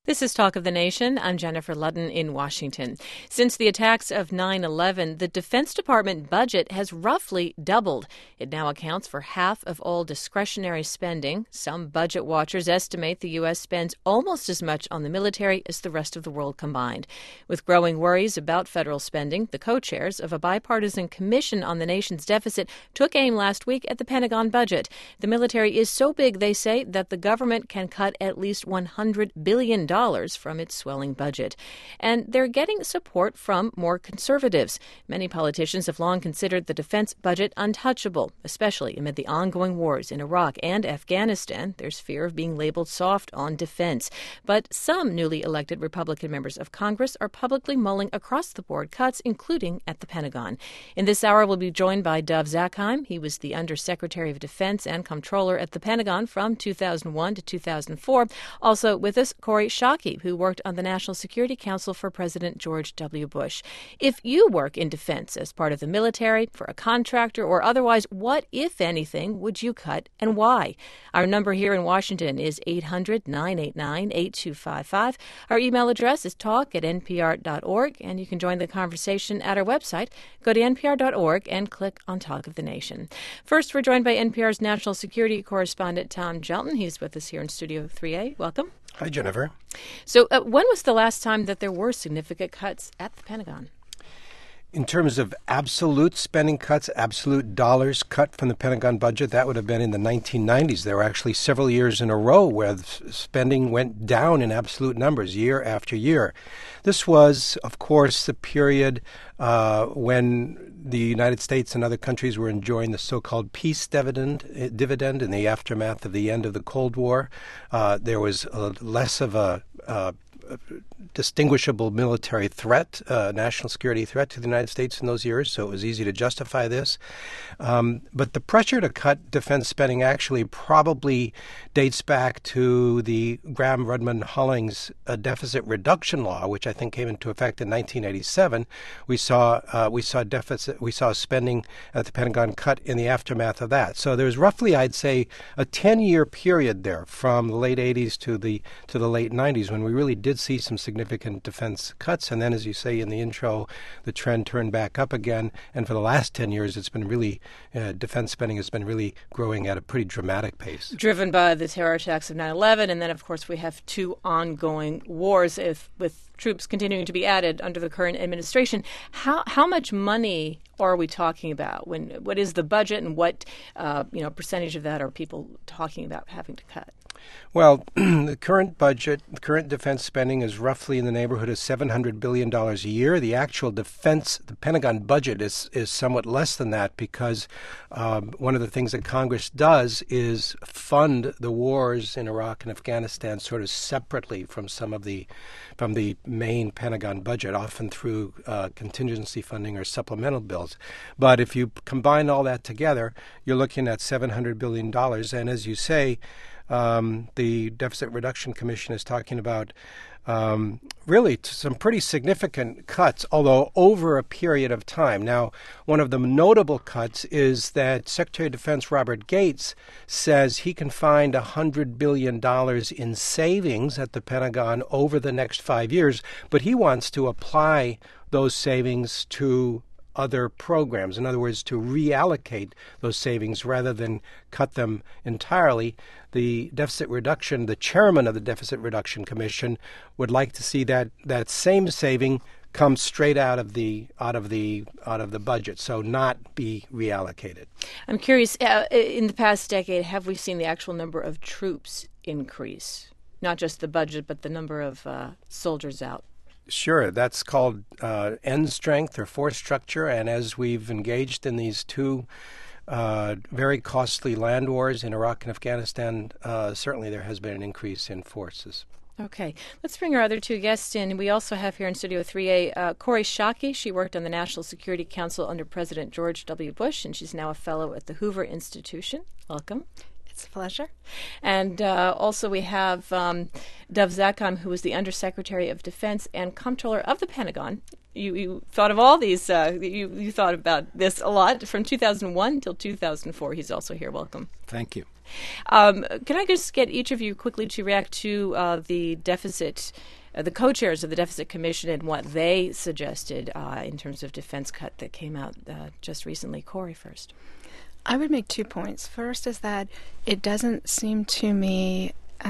This is Talk of the Nation. I'm Jennifer Ludden in Washington. Since the attacks of 9/11, the Defense Department budget has roughly doubled. It now accounts for half of all discretionary spending. Some budget watchers estimate the U.S. spends almost as much on the military as the rest of the world combined. With growing worries about federal spending, the co-chairs of a bipartisan commission on the nation's deficit took aim last week at the Pentagon budget. The military is so big, they say, that the government can cut at least $100 billion from its swelling budget. And they're getting support from more conservatives. Many politicians have long considered the defense budget untouchable, especially amid the ongoing wars in Iraq and Afghanistan. There's fear of being labeled soft on defense. But some newly elected Republican members of Congress are publicly mulling across-the-board cuts, including at the Pentagon. In this hour, we'll be joined by Dov Zakheim. He was the Undersecretary of Defense and Comptroller at the Pentagon from 2001 to 2004. Also with us, Kori Schake, who worked on the National Security Council for President George W. Bush. If you work in defense as part of the military, for a contractor, or otherwise, what, if anything, would you cut and why? Our number here in Washington is 800-989-8255. Our email address is talk@npr.org, and you can join the conversation at our website. Go to npr.org and click on Talk of the Nation. First, we're joined by NPR's national security correspondent, Tom Gelton. He's with us here in Studio 3A. Welcome. Hi, Jennifer. So when was the last time that there were significant cuts at the Pentagon? In terms of absolute spending cuts, absolute dollars cut from the Pentagon budget, that would have been in the 1990s. There were actually several years in a row where spending went down in absolute numbers year after year. This was, of course, the period when the United States and other countries were enjoying the so-called peace dividend in the aftermath of the end of the Cold War. There was less of a distinguishable military threat, national security threat to the United States in those years, so it was easy to justify this. But the pressure to cut defense spending actually probably dates back to the Gramm-Rudman-Hollings deficit reduction law, which I think came into effect in 1987. We saw spending at the Pentagon cut in the aftermath of that. So there's roughly, I'd say, a 10-year period there from the late 80s to the late 90s when we really did see some significant defense cuts. And then, as you say in the intro, the trend turned back up again. And for the last 10 years, it's been really, defense spending has been really growing at a pretty dramatic pace. Driven by the terror attacks of 9/11. And then, of course, we have two ongoing wars with troops continuing to be added under the current administration. How much money are we talking about? What is the budget, and what percentage of that are people talking about having to cut? Well, the current budget, the current defense spending is roughly in the neighborhood of $700 billion a year. The actual the Pentagon budget is somewhat less than that because one of the things that Congress does is fund the wars in Iraq and Afghanistan sort of separately from the main Pentagon budget, often through contingency funding or supplemental bills. But if you combine all that together, you're looking at $700 billion. And as you say, the Deficit Reduction Commission is talking about really some pretty significant cuts, although over a period of time. Now, one of the notable cuts is that Secretary of Defense Robert Gates says he can find $100 billion in savings at the Pentagon over the next 5 years, but he wants to apply those savings to other programs. In other words, to reallocate those savings rather than cut them entirely. The chairman of the Deficit Reduction Commission would like to see that same saving come straight out of the budget, so not be reallocated. I'm curious, in the past decade, have we seen the actual number of troops increase? Not just the budget, but the number of soldiers out? Sure. That's called end strength or force structure. And as we've engaged in these two very costly land wars in Iraq and Afghanistan, certainly there has been an increase in forces. Okay. Let's bring our other two guests in. We also have here in Studio 3A Kori Schake. She worked on the National Security Council under President George W. Bush, and she's now a fellow at the Hoover Institution. Welcome. It's a pleasure. And also we have Dov Zakheim, who was the Undersecretary of Defense and Comptroller of the Pentagon. You thought of all these. You thought about this a lot from 2001 until 2004. He's also here. Welcome. Thank you. Can I just get each of you quickly to react to the deficit, the co-chairs of the Deficit Commission and what they suggested in terms of defense cut that came out just recently? Corey first. I would make 2 points. First is that it doesn't seem to me,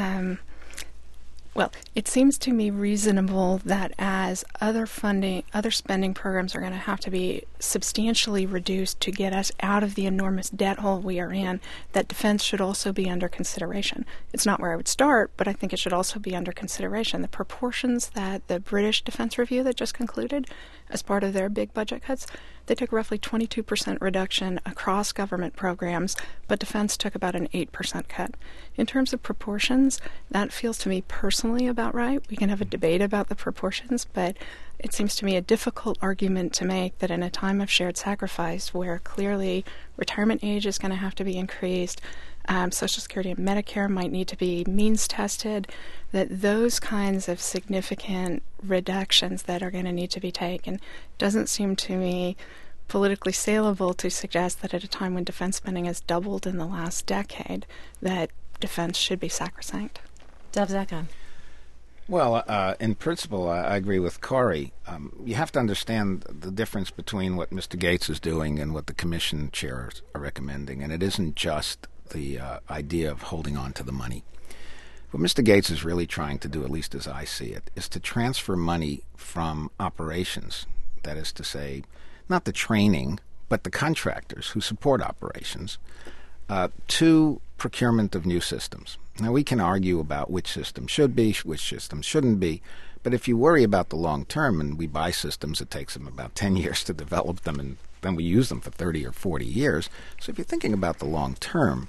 it seems to me reasonable that as other spending programs are going to have to be substantially reduced to get us out of the enormous debt hole we are in, that defense should also be under consideration. It's not where I would start, but I think it should also be under consideration. The proportions that the British Defense Review that just concluded as part of their big budget cuts, they took roughly 22% reduction across government programs, but defense took about an 8% cut. In terms of proportions, that feels to me personally about right. We can have a debate about the proportions, but it seems to me a difficult argument to make that in a time of shared sacrifice where clearly retirement age is going to have to be increased, Social Security and Medicare might need to be means tested, that those kinds of significant reductions that are going to need to be taken doesn't seem to me politically saleable to suggest that at a time when defense spending has doubled in the last decade, that defense should be sacrosanct. Dov Zakheim. Well, in principle, I agree with Corey. You have to understand the difference between what Mr. Gates is doing and what the commission chairs are recommending, and it isn't just the idea of holding on to the money. What Mr. Gates is really trying to do, at least as I see it, is to transfer money from operations, that is to say, not the training, but the contractors who support operations, to procurement of new systems. Now, we can argue about which system should be, which system shouldn't be, but if you worry about the long term and we buy systems, it takes them about 10 years to develop them, and then we use them for 30 or 40 years. So if you're thinking about the long term,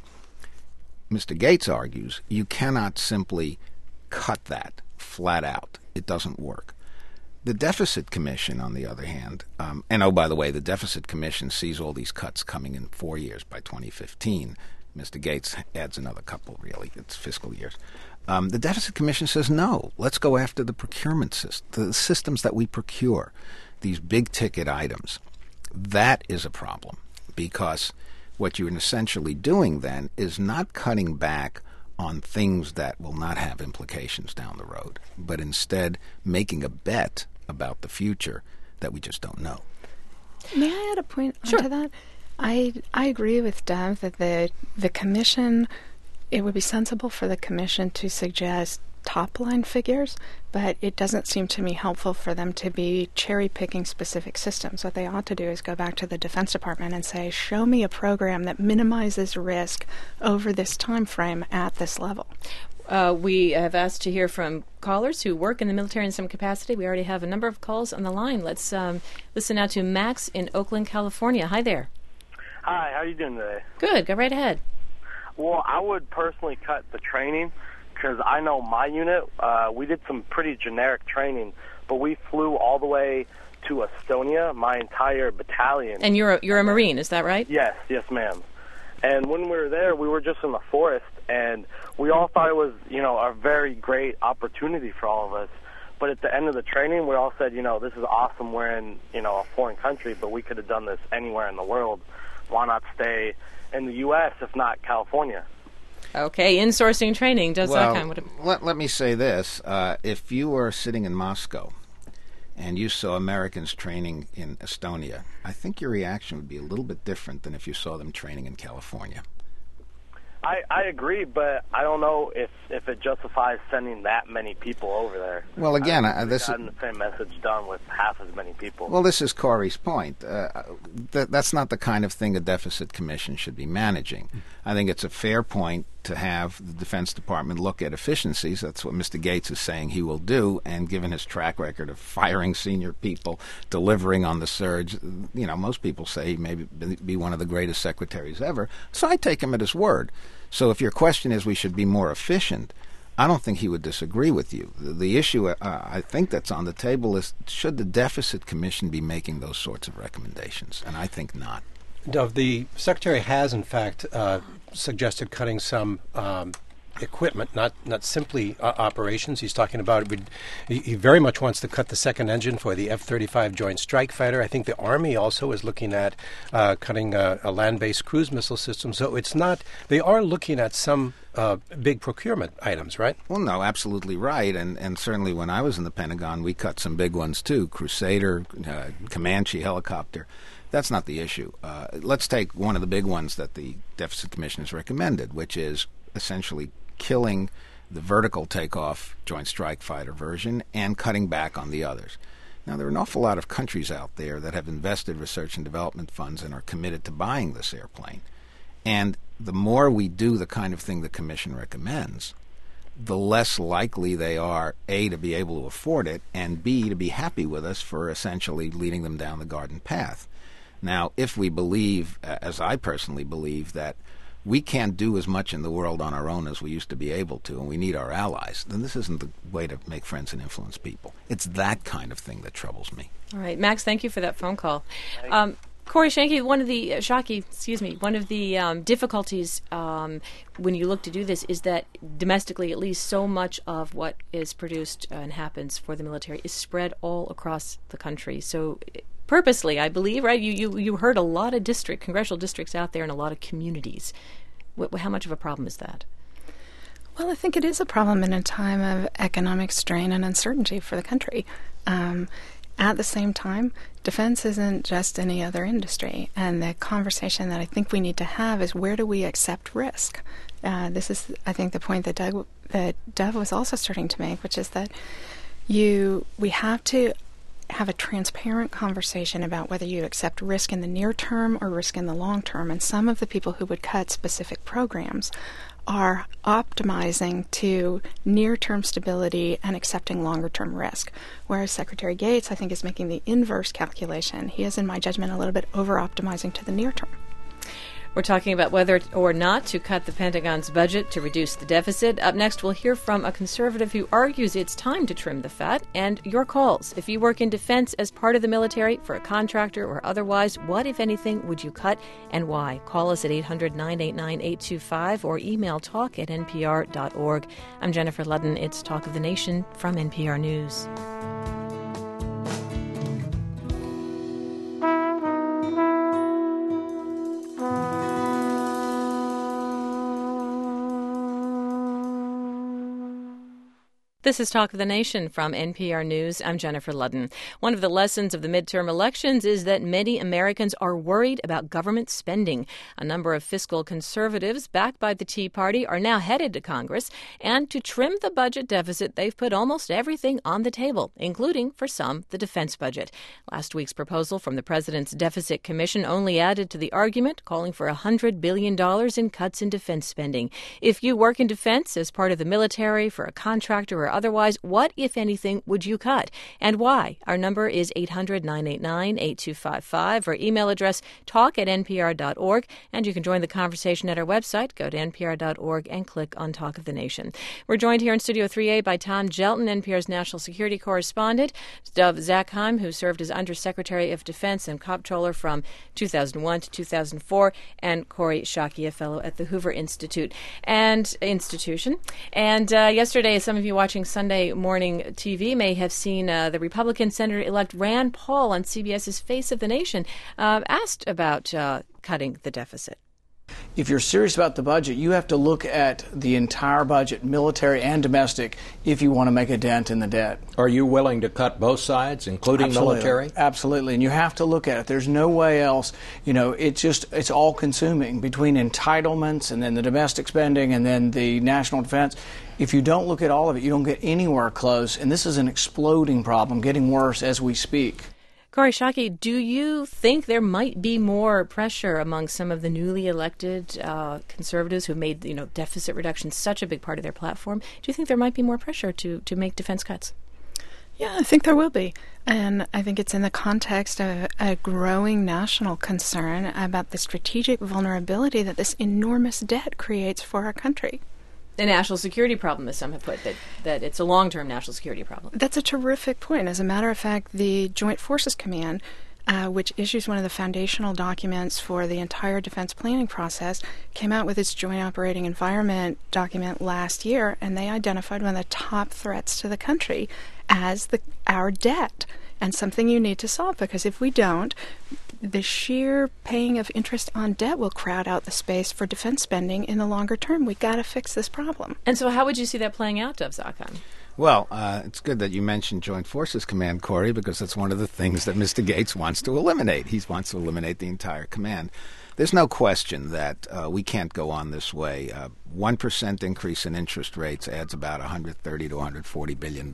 Mr. Gates argues you cannot simply cut that flat out. It doesn't work. The Deficit Commission, on the other hand, and oh, by the way, the Deficit Commission sees all these cuts coming in 4 years by 2015. Mr. Gates adds another couple, really. It's fiscal years. The Deficit Commission says, no, let's go after the procurement system, the systems that we procure, these big-ticket items. That is a problem, because what you're essentially doing then is not cutting back on things that will not have implications down the road, but instead making a bet about the future that we just don't know. May I add a point Sure. onto that? I agree with Dov that the commission, it would be sensible for the commission to suggest top-line figures, but it doesn't seem to me helpful for them to be cherry-picking specific systems. What they ought to do is go back to the Defense Department and say, show me a program that minimizes risk over this time frame at this level. We have asked to hear from callers who work in the military in some capacity. We already have a number of calls on the line. Let's listen now to Max in Oakland, California. Hi there. Hi, how are you doing today? Good. Go right ahead. Well, I would personally cut the training because I know my unit, we did some pretty generic training, but we flew all the way to Estonia, my entire battalion. And you're a Marine, is that right? Yes, ma'am. And when we were there, we were just in the forest, and we all thought it was, a very great opportunity for all of us. But at the end of the training, we all said, this is awesome. We're in, a foreign country, but we could have done this anywhere in the world. Why not stay in the U.S., if not California? Okay, insourcing training does that kind of... Let me say this. If you were sitting in Moscow and you saw Americans training in Estonia, I think your reaction would be a little bit different than if you saw them training in California. I agree, but I don't know if it justifies sending that many people over there. Well, again, this is gotten the same message done with half as many people. Well, this is Corey's point. That's not the kind of thing a deficit commission should be managing. I think it's a fair point to have the Defense Department look at efficiencies. That's what Mr. Gates is saying he will do, and given his track record of firing senior people, delivering on the surge, most people say he may be one of the greatest secretaries ever. So I take him at his word. So if your question is we should be more efficient, I don't think he would disagree with you. The issue I think that's on the table is, should the Deficit Commission be making those sorts of recommendations? And I think not. Dov, the Secretary has, in fact, suggested cutting some equipment, not simply operations. He's talking about he very much wants to cut the second engine for the F-35 Joint Strike Fighter. I think the Army also is looking at cutting a land-based cruise missile system. So it's not. They are looking at some big procurement items, right? Well, no, absolutely right. And certainly when I was in the Pentagon, we cut some big ones too. Crusader, Comanche helicopter. That's not the issue. Let's take one of the big ones that the Deficit Commission has recommended, which is essentially killing the vertical takeoff Joint Strike Fighter version and cutting back on the others. Now, there are an awful lot of countries out there that have invested research and development funds and are committed to buying this airplane. And the more we do the kind of thing the Commission recommends, the less likely they are, A, to be able to afford it, and B, to be happy with us for essentially leading them down the garden path. Now, if we believe, as I personally believe, that we can't do as much in the world on our own as we used to be able to, and we need our allies, then this isn't the way to make friends and influence people. It's that kind of thing that troubles me. All right, Max, thank you for that phone call. Corey Shanke, one of the difficulties when you look to do this is that domestically, at least, so much of what is produced and happens for the military is spread all across the country. So purposely, I believe, right? You heard a lot of congressional districts out there and a lot of communities. How much of a problem is that? Well, I think it is a problem in a time of economic strain and uncertainty for the country. At the same time, defense isn't just any other industry, and the conversation that I think we need to have is, where do we accept risk? This is, I think, the point that Dov was also starting to make, which is that we have to have a transparent conversation about whether you accept risk in the near term or risk in the long term. And some of the people who would cut specific programs are optimizing to near-term stability and accepting longer-term risk. Whereas Secretary Gates, I think, is making the inverse calculation. He is, in my judgment, a little bit over-optimizing to the near term. We're talking about whether or not to cut the Pentagon's budget to reduce the deficit. Up next, we'll hear from a conservative who argues it's time to trim the fat, and your calls. If you work in defense as part of the military, for a contractor or otherwise, what, if anything, would you cut and why? Call us at 800-989-8255 or email talk@npr.org. I'm Jennifer Ludden. It's Talk of the Nation from NPR News. This is Talk of the Nation from NPR News. I'm Jennifer Ludden. One of the lessons of the midterm elections is that many Americans are worried about government spending. A number of fiscal conservatives backed by the Tea Party are now headed to Congress, and to trim the budget deficit, they've put almost everything on the table, including, for some, the defense budget. Last week's proposal from the President's Deficit Commission only added to the argument, calling for $100 billion in cuts in defense spending. If you work in defense as part of the military, for a contractor or otherwise, what, if anything, would you cut and why? Our number is 800-989-8255. Our email address, talk@npr.org. And you can join the conversation at our website. Go to npr.org and click on Talk of the Nation. We're joined here in Studio 3A by Tom Gelton, NPR's national security correspondent, Dov Zakheim, who served as Undersecretary of Defense and Comptroller from 2001 to 2004, and Corey Shanke, a fellow at the Hoover Institution. And yesterday, some of you watching Sunday morning TV may have seen the Republican Senator-elect Rand Paul on CBS's Face of the Nation asked about cutting the deficit. If you're serious about the budget, you have to look at the entire budget, military and domestic, if you want to make a dent in the debt. Are you willing to cut both sides, including military? Absolutely, and you have to look at it. There's no way else. It's all consuming between entitlements and then the domestic spending and then the national defense. If you don't look at all of it, you don't get anywhere close, and this is an exploding problem, getting worse as we speak. Corey Shanke, do you think there might be more pressure among some of the newly elected conservatives who made deficit reduction such a big part of their platform? Do you think there might be more pressure to make defense cuts? Yeah, I think there will be. And I think it's in the context of a growing national concern about the strategic vulnerability that this enormous debt creates for our country. A national security problem, as some have put, that it's a long-term national security problem. That's a terrific point. As a matter of fact, the Joint Forces Command which issues one of the foundational documents for the entire defense planning process, came out with its Joint Operating Environment document last year, and they identified one of the top threats to the country as our debt, and something you need to solve, because if we don't, the sheer paying of interest on debt will crowd out the space for defense spending in the longer term. We've got to fix this problem. And so how would you see that playing out, Dov Zakheim? Well, it's good that you mentioned Joint Forces Command, Corey, because that's one of the things that Mr. Gates wants to eliminate. He wants to eliminate the entire command. There's no question that we can't go on this way. 1% increase in interest rates adds about $130 to $140 billion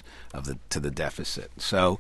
to the deficit. So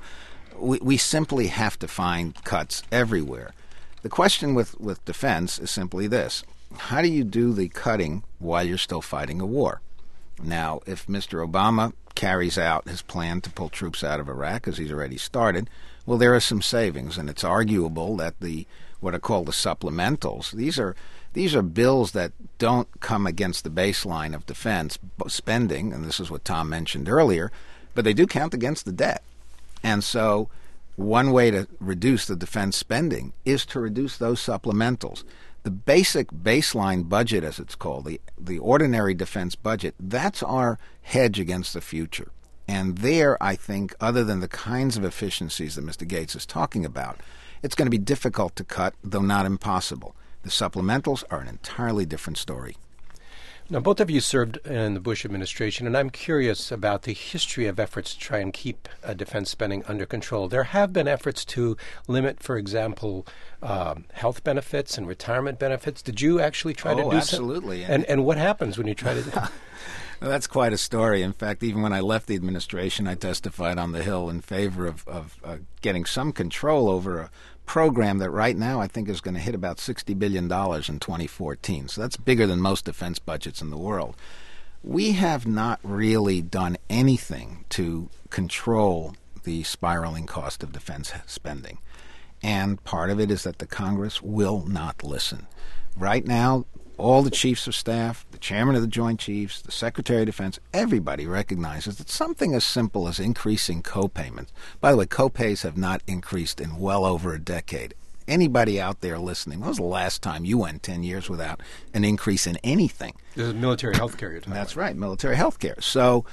we simply have to find cuts everywhere. The question with defense is simply this. How do you do the cutting while you're still fighting a war? Now, if Mr. Obama carries out his plan to pull troops out of Iraq, as he's already started, well, there are some savings, and it's arguable that what are called the supplementals, these are bills that don't come against the baseline of defense spending, and this is what Tom mentioned earlier, but they do count against the debt. And so one way to reduce the defense spending is to reduce those supplementals. The basic baseline budget, as it's called, the ordinary defense budget, that's our hedge against the future. And there, I think, other than the kinds of efficiencies that Mr. Gates is talking about, it's going to be difficult to cut, though not impossible. The supplementals are an entirely different story. Now, both of you served in the Bush administration, and I'm curious about the history of efforts to try and keep defense spending under control. There have been efforts to limit, for example, health benefits and retirement benefits. Did you actually try to do absolutely. So? And what happens when you try to do that? Well, that's quite a story. In fact, even when I left the administration, I testified on the Hill in favor of getting some control over a program that right now I think is going to hit about $60 billion in 2014. So that's bigger than most defense budgets in the world. We have not really done anything to control the spiraling cost of defense spending. And part of it is that the Congress will not listen. Right now, all the chiefs of staff, the chairman of the Joint Chiefs, the Secretary of Defense, everybody recognizes that something as simple as increasing co-payments. By the way, co-pays have not increased in well over a decade. Anybody out there listening, when was the last time you went 10 years without an increase in anything? This is military health care you're talking That's about. right, military health care. So,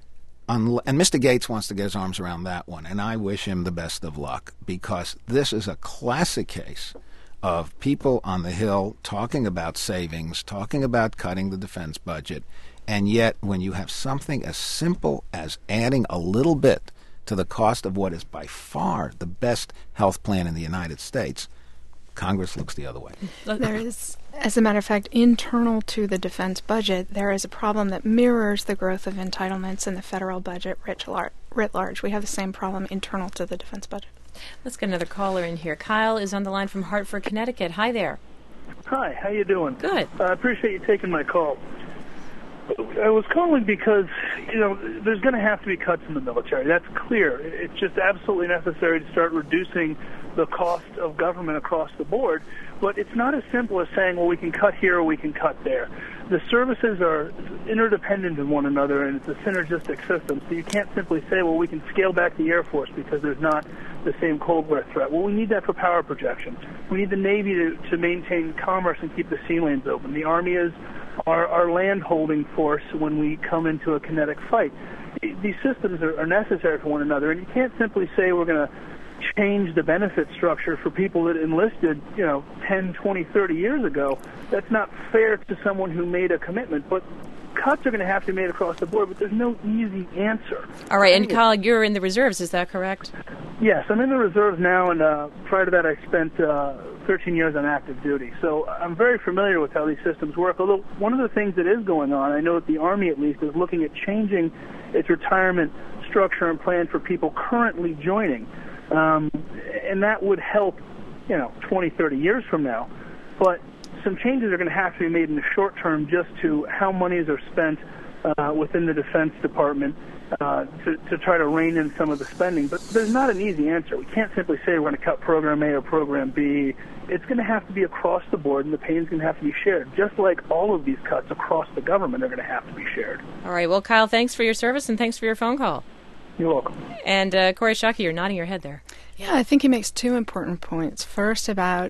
and Mr. Gates wants to get his arms around that one, and I wish him the best of luck, because this is a classic case of people on the Hill talking about savings, talking about cutting the defense budget, and yet when you have something as simple as adding a little bit to the cost of what is by far the best health plan in the United States, Congress looks the other way. There is, as a matter of fact, internal to the defense budget, there is a problem that mirrors the growth of entitlements in the federal budget writ large. We have the same problem internal to the defense budget. Let's get another caller in here. Kyle is on the line from Hartford, Connecticut. Hi there. Hi, how you doing? Good. I appreciate you taking my call. I was calling because, there's going to have to be cuts in the military. That's clear. It's just absolutely necessary to start reducing the cost of government across the board. But it's not as simple as saying, well, we can cut here or we can cut there. The services are interdependent in one another, and it's a synergistic system. So you can't simply say, well, we can scale back the Air Force because there's not the same Cold War threat. Well, we need that for power projection. We need the Navy to maintain commerce and keep the sea lanes open. The Army is our land-holding force when we come into a kinetic fight. These systems are necessary for one another, and you can't simply say we're going to change the benefit structure for people that enlisted, 10, 20, 30 years ago. That's not fair to someone who made a commitment. But cuts are going to have to be made across the board, but there's no easy answer. All right, and Kyle, you're in the reserves, is that correct? Yes, I'm in the reserves now, and prior to that I spent 13 years on active duty. So I'm very familiar with how these systems work, although one of the things that is going on, I know that the Army at least is looking at changing its retirement structure and plan for people currently joining. And that would help, 20, 30 years from now. But some changes are going to have to be made in the short term just to how monies are spent within the Defense Department to try to rein in some of the spending. But there's not an easy answer. We can't simply say we're going to cut Program A or Program B. It's going to have to be across the board, and the pain's going to have to be shared, just like all of these cuts across the government are going to have to be shared. All right. Well, Kyle, thanks for your service, and thanks for your phone call. You're welcome. And Kori Schake, you're nodding your head there. Yeah, I think he makes two important points. First, about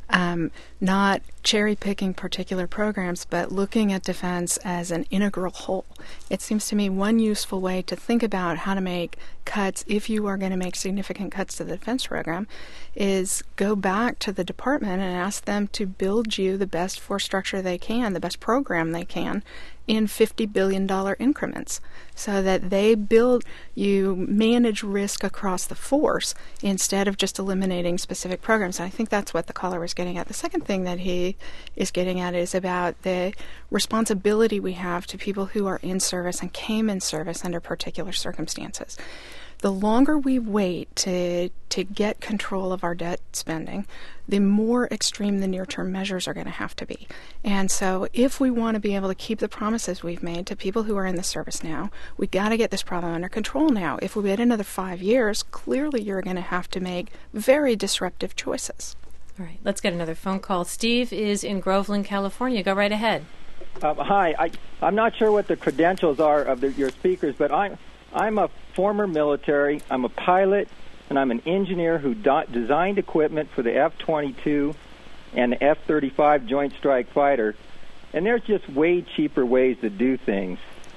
not cherry-picking particular programs, but looking at defense as an integral whole. It seems to me one useful way to think about how to make cuts, if you are going to make significant cuts to the defense program, is go back to the department and ask them to build you the best force structure they can, the best program they can, in $50 billion increments, so that they you manage risk across the force instead of just eliminating specific programs. And I think that's what the caller was getting at. The second thing that he is getting at is about the responsibility we have to people who are in service and came in service under particular circumstances. The longer we wait to get control of our debt spending, the more extreme the near-term measures are going to have to be. And so if we want to be able to keep the promises we've made to people who are in the service now, we've got to get this problem under control now. If we wait another 5 years, clearly you're going to have to make very disruptive choices. All right, let's get another phone call. Steve is in Groveland, California. Go right ahead. Hi. I'm not sure what the credentials are of your speakers, but I'm a former military. I'm a pilot, and I'm an engineer who designed equipment for the F-22 and the F-35 Joint Strike Fighter. And there's just way cheaper ways to do things.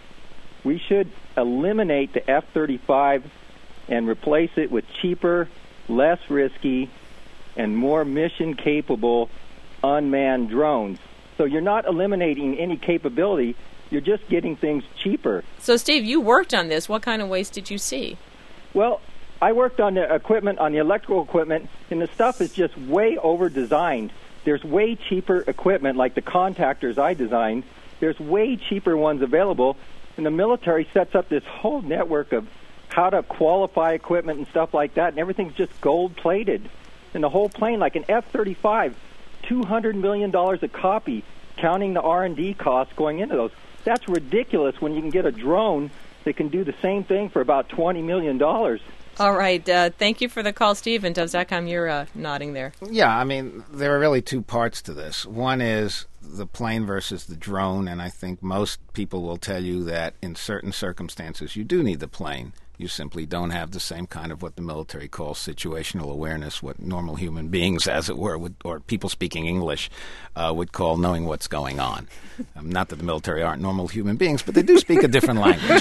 We should eliminate the F-35 and replace it with cheaper, less risky, and more mission-capable unmanned drones. So you're not eliminating any capability. You're just getting things cheaper. So, Steve, you worked on this. What kind of waste did you see? Well, I worked on the equipment, on the electrical equipment, and the stuff is just way over-designed. There's way cheaper equipment, like the contactors I designed. There's way cheaper ones available, and the military sets up this whole network of how to qualify equipment and stuff like that, and everything's just gold-plated. And the whole plane, like an F-35, $200 million a copy, counting the R&D costs going into those. That's ridiculous when you can get a drone that can do the same thing for about $20 million. All right. Thank you for the call, Steve. And Dov.com, you're nodding there. Yeah, I mean, there are really two parts to this. One is the plane versus the drone, and I think most people will tell you that in certain circumstances you do need the plane. You simply don't have the same kind of what the military calls situational awareness, what normal human beings, as it were, or people speaking English would call knowing what's going on. Not that the military aren't normal human beings, but they do speak a different language.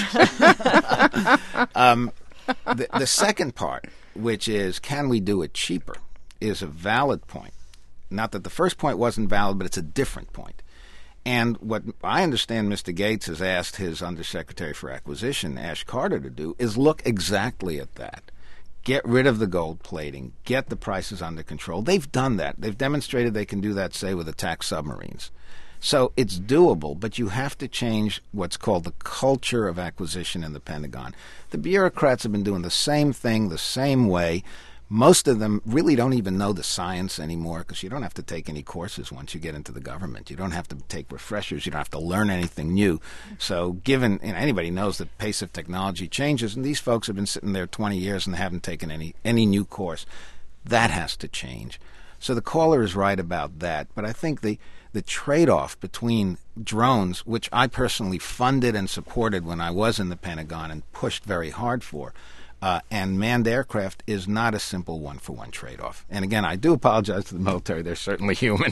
The second part, which is can we do it cheaper, is a valid point. Not that the first point wasn't valid, but it's a different point. And what I understand Mr. Gates has asked his Undersecretary for Acquisition, Ash Carter, to do is look exactly at that. Get rid of the gold plating. Get the prices under control. They've done that. They've demonstrated they can do that, say, with attack submarines. So it's doable, but you have to change what's called the culture of acquisition in the Pentagon. The bureaucrats have been doing the same thing the same way. Most of them really don't even know the science anymore because you don't have to take any courses once you get into the government. You don't have to take refreshers. You don't have to learn anything new. So given anybody knows the pace of technology changes, and these folks have been sitting there 20 years and they haven't taken any new course. That has to change. So the caller is right about that. But I think the trade-off between drones, which I personally funded and supported when I was in the Pentagon and pushed very hard for, and manned aircraft is not a simple one-for-one trade-off. And again, I do apologize to the military. They're certainly human.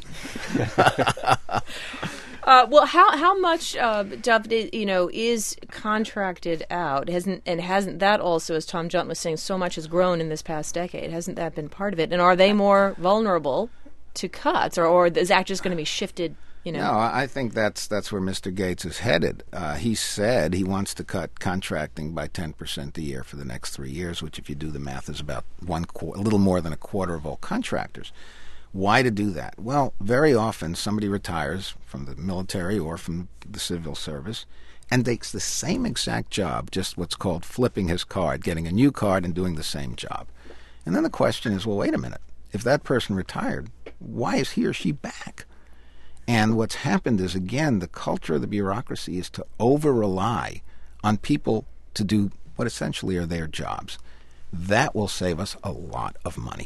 Well, how much, Dov, is contracted out? Hasn't that also, as Tom Junt was saying, so much has grown in this past decade? Hasn't that been part of it? And are they more vulnerable to cuts, or is that just going to be shifted? No, I think that's where Mr. Gates is headed. He said he wants to cut contracting by 10% a year for the next 3 years, which, if you do the math, is about a little more than a quarter of all contractors. Why to do that? Well, very often somebody retires from the military or from the civil service and takes the same exact job, just what's called flipping his card, getting a new card and doing the same job. And then the question is, well, wait a minute. If that person retired, why is he or she back? And what's happened is, again, the culture of the bureaucracy is to over-rely on people to do what essentially are their jobs. That will save us a lot of money.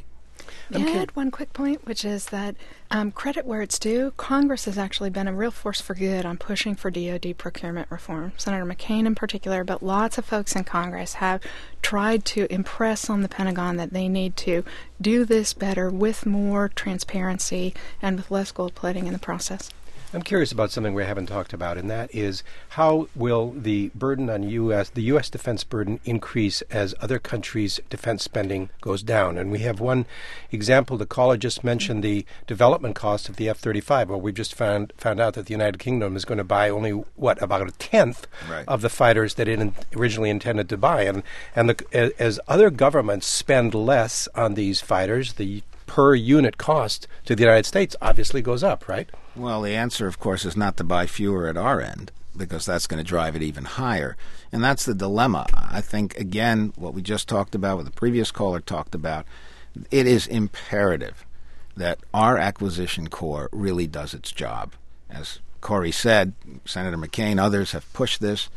I add one quick point, which is that credit where it's due, Congress has actually been a real force for good on pushing for DoD procurement reform. Senator McCain in particular, but lots of folks in Congress have tried to impress on the Pentagon that they need to do this better with more transparency and with less gold plating in the process. I'm curious about something we haven't talked about, and that is how will the burden on the U.S. defense burden increase as other countries' defense spending goes down? And we have one example. The caller just mentioned the development cost of the F-35. Well, we've just found out that the United Kingdom is going to buy only, about a tenth of the fighters that it originally intended to buy. And as other governments spend less on these fighters, the per unit cost to the United States obviously goes up, right? Well, the answer, of course, is not to buy fewer at our end, because that's going to drive it even higher. And that's the dilemma. I think, again, what we just talked about, what the previous caller talked about, it is imperative that our acquisition corps really does its job. As Corey said, Senator McCain, others have pushed this.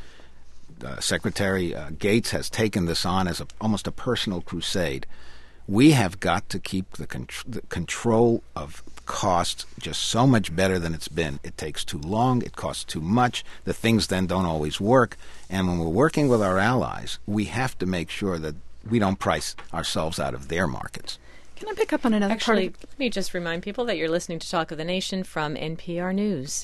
Secretary Gates has taken this on as almost a personal crusade. We have got to keep the control of costs just so much better than it's been. It takes too long. It costs too much. The things then don't always work. And when we're working with our allies, we have to make sure that we don't price ourselves out of their markets. Can I pick up on another part? Let me just remind people that you're listening to Talk of the Nation from NPR News.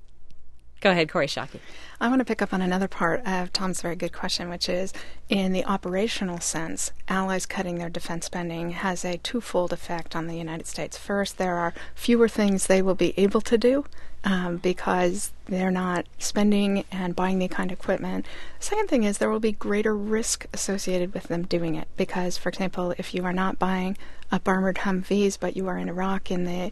Go ahead, Corey Shockey. I want to pick up on another part of Tom's very good question, which is, in the operational sense, allies cutting their defense spending has a twofold effect on the United States. First, there are fewer things they will be able to do because they're not spending and buying the kind of equipment. Second thing is there will be greater risk associated with them doing it because, for example, if you are not buying up armored Humvees but you are in Iraq in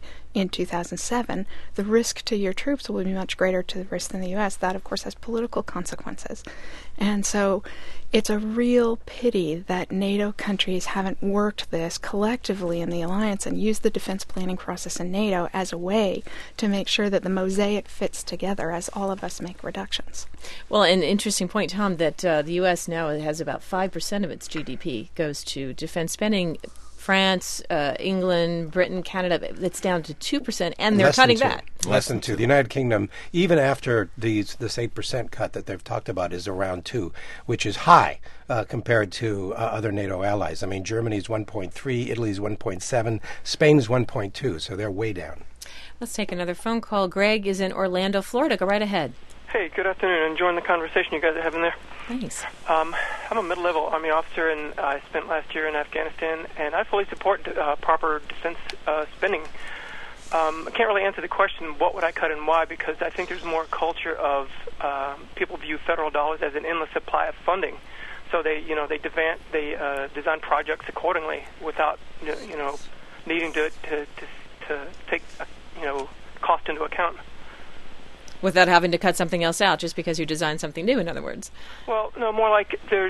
2007, the risk to your troops will be much greater to the risk than the U.S. That, of course, has political consequences. And so it's a real pity that NATO countries haven't worked this collectively in the alliance and used the defense planning process in NATO as a way to make sure that the mosaic fits together as all of us make reductions. Well, an interesting point, Tom, that the U.S. now has about 5% of its GDP goes to defense spending. France, England, Britain, Canada, it's down to 2%, and they're cutting that. Less than 2. The United Kingdom, even after this 8% cut that they've talked about, is around 2, which is high compared to other NATO allies. I mean, Germany's 1.3, Italy's 1.7, Spain's 1.2, so they're way down. Let's take another phone call. Greg is in Orlando, Florida. Go right ahead. Hey, good afternoon. Enjoying the conversation you guys are having there. Thanks. I'm a middle-level Army officer, and I spent last year in Afghanistan, and I fully support proper defense spending. I can't really answer the question, what would I cut and why, because I think there's more a culture of people view federal dollars as an endless supply of funding. So they design projects accordingly without needing to take cost into account. Without having to cut something else out just because you designed something new, in other words. Well, no, more like there's,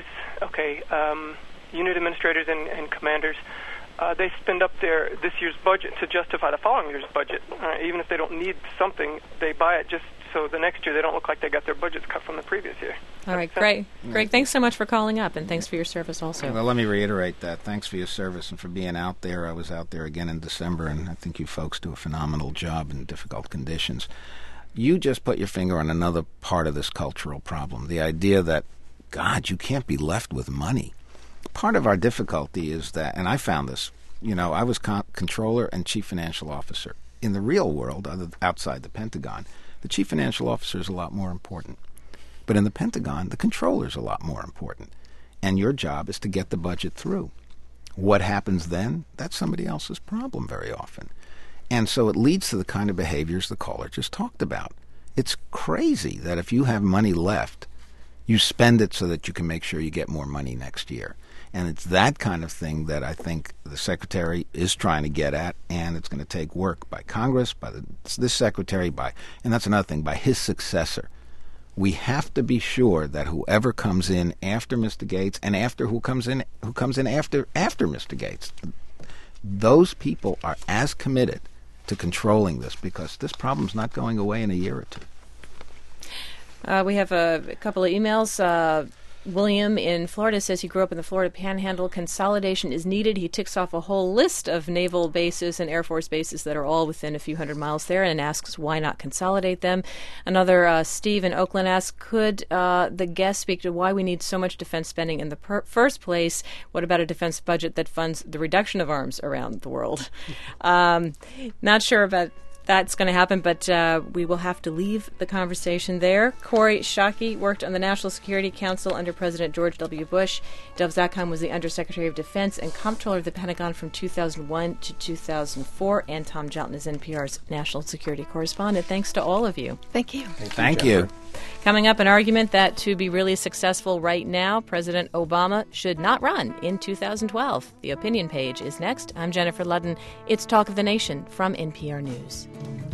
unit administrators and commanders, they spend up this year's budget to justify the following year's budget. Even if they don't need something, they buy it just so the next year they don't look like they got their budgets cut from the previous year. All right, great. Greg, thanks so much for calling up, and thanks for your service also. Well, let me reiterate that. Thanks for your service and for being out there. I was out there again in December, and I think you folks do a phenomenal job in difficult conditions. You just put your finger on another part of this cultural problem, the idea that, God, you can't be left with money. Part of our difficulty is that, and I found this, I was controller and chief financial officer. In the real world, outside the Pentagon, the chief financial officer is a lot more important. But in the Pentagon, the controller is a lot more important. And your job is to get the budget through. What happens then? That's somebody else's problem very often. And so it leads to the kind of behaviors the caller just talked about. It's crazy that if you have money left, you spend it so that you can make sure you get more money next year. And it's that kind of thing that I think the Secretary is trying to get at, and it's going to take work by Congress, by this Secretary, and that's another thing, by his successor. We have to be sure that whoever comes in after Mr. Gates and who comes in after Mr. Gates, those people are as committed to controlling this, because this problem's not going away in a year or two. We have a couple of emails. William in Florida says he grew up in the Florida Panhandle. Consolidation is needed. He ticks off a whole list of naval bases and Air Force bases that are all within a few hundred miles there and asks why not consolidate them. Another, Steve in Oakland, asks, could the guest speak to why we need so much defense spending in the first place? What about a defense budget that funds the reduction of arms around the world? Not sure about that's going to happen, but we will have to leave the conversation there. Kori Schake worked on the National Security Council under President George W. Bush. Dov Zakheim was the Undersecretary of Defense and Comptroller of the Pentagon from 2001 to 2004. And Tom Jalton is NPR's National Security Correspondent. Thanks to all of you. Thank you. Thank you. Coming up, an argument that to be really successful right now, President Obama should not run in 2012. The opinion page is next. I'm Jennifer Ludden. It's Talk of the Nation from NPR News.